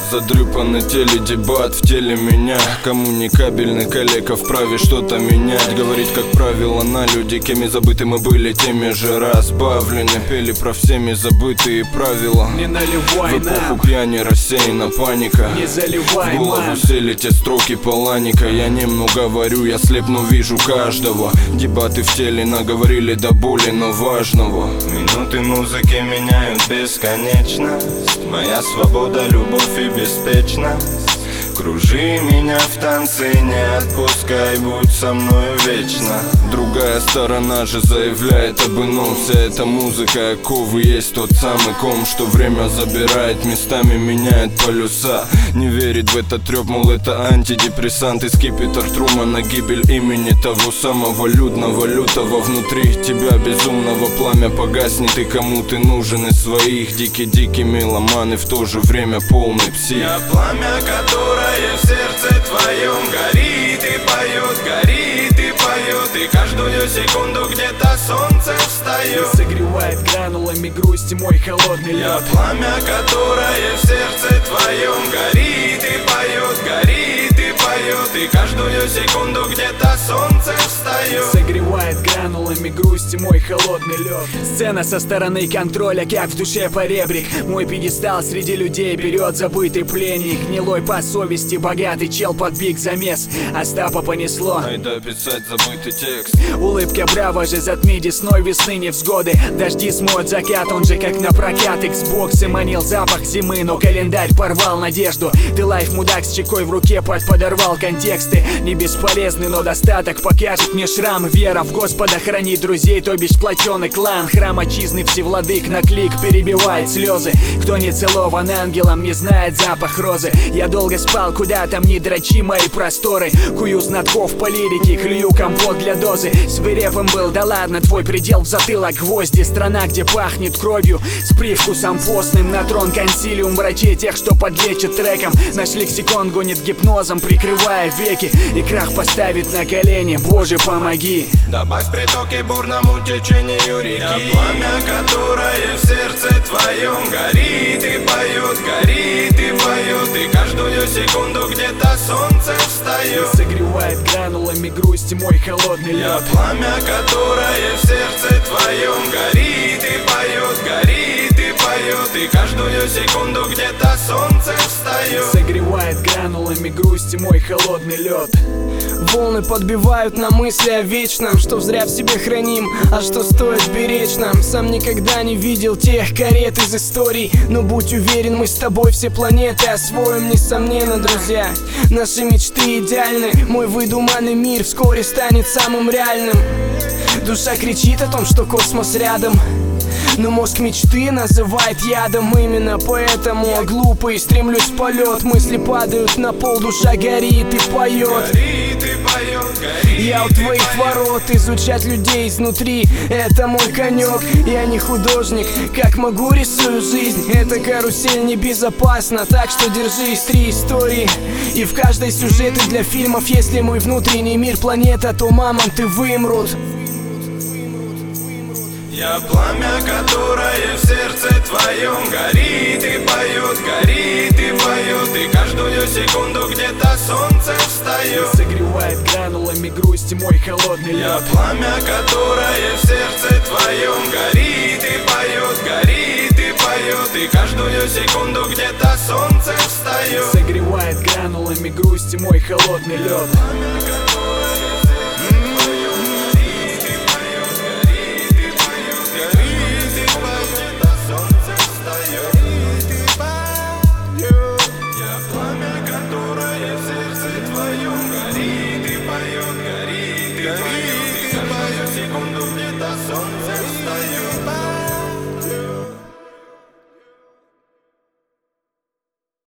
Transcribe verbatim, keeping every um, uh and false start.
Задрюпанный теледебат в теле меня. Коммуникабельный коллега вправе что-то менять. Говорит, как правило, на люди, кеми забыты мы были, теми же разбавлены. Пели про всеми забытые правила. Не наливай в эпоху пьяни рассеяна паника. Не заливай, в голову мам. сели те строки Паланика. Я немного говорю, я слепну, вижу каждого. Дебаты в теле наговорили до боли, но важного. Минуты музыки меняют бесконечность. Моя свобода, любовь и беспечность. Кружи меня в танце, не отпускай, будь со мною вечно. Другая сторона же заявляет об ином. Вся эта музыка, оковы, есть тот самый ком, что время забирает, местами меняет полюса. Не верит в этот трёп, мол, это антидепрессант. И скипетр Трумана, гибель имени того самого людного, лютого. Внутри тебя безумного пламя погаснет. И кому ты нужен из своих? Дикий-дикий меломан и в то же время полный псих. Я пламя, которое в сердце твоем горит и поет, горит и поет. И каждую секунду где-то солнце встает. Согревает гранулами грусти мой холодный лед. Я пламя, которое в сердце твоем горит и поет, горит и поет. И каждую секунду где-то солнце встает. Согревает гранулами грусти мой холодный лед. Сцена со стороны контроля, как в душе поребрик. Мой пьедестал среди людей берет забытый пленник. Гнилой по совести, богатый чел под биг замес. Остапа понесло. Айда писать забытый текст. Улыбка браво же, затми десной весны невзгоды. Дожди смоют закат, он же как на прокат. Xbox манил запах зимы, но календарь порвал надежду. Ты лайф мудак с чекой в руке, под подорвал контексты. Не бесполезный, но достаток покажет мне шрам. Вера в Господа хранит друзей, то бишь сплоченный клан. Храм отчизны всевладык на клик перебивает слезы. Кто не целован ангелом, не знает запах розы. Я долго спал, куда там не дрочи мои просторы. Кую знатков по лирике, клюю компот для дозы. Свирепым был, да ладно, твой предел в затылок гвозди. Страна, где пахнет кровью, с привкусом постным. На трон консилиум врачей, тех, что подлечат треком. Наш лексикон гонит гипнозом, прикрывая веки. И крах поставит на колени, Боже, помоги. Добавь в притоке бурному течению реки. Я пламя, которое в сердце твоем горит и поет, горит и поет. И каждую секунду где-то солнце встает. Согревает гранулами грусти мой холодный лед. Я пламя, которое в сердце твоем горит и поет, горит и поет. И каждую секунду где-то солнце встает. Согревает гранулами грусти мой холодный лед. Волны подбивают на мысли о вечном, что зря в себе храним, а что стоит беречь нам. Сам никогда не видел тех карет из историй, но будь уверен, мы с тобой все планеты освоим, несомненно, друзья. Наши мечты идеальны, мой выдуманный мир вскоре станет самым реальным. Душа кричит о том, что космос рядом, но мозг мечты называет ядом. Именно поэтому я глупый, стремлюсь в полет. Мысли падают на пол, душа горит и поет. Горит и поет, горит. Я у твоих ворот, изучать людей изнутри — это мой конек. Я не художник, как могу рисую жизнь. Эта карусель небезопасна, так что держись. Три истории, и в каждой сюжеты для фильмов. Если мой внутренний мир планета, то мамонты вымрут. Я пламя, которое в сердце твоем горит и поет, горит и поет. И каждую секунду где-то солнце встает. Согревает гранулами грусти мой холодный лед. Я пламя, которое в сердце твоем горит и поет, горит и поет. И каждую секунду где-то солнце встает. Согревает гранулами грусти мой холодный лед. Секунду где-то солнце